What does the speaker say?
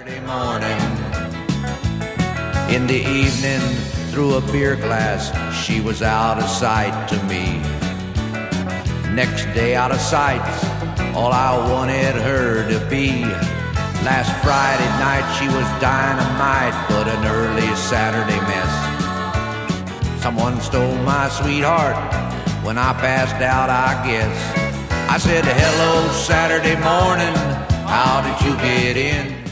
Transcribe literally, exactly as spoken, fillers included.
Saturday morning. In the evening, through a beer glass, she was out of sight to me. Next day, out of sight, all I wanted her to be. Last Friday night, she was dynamite, but an early Saturday mess. Someone stole my sweetheart when I passed out, I guess. I said, hello, Saturday morning, how did you get in?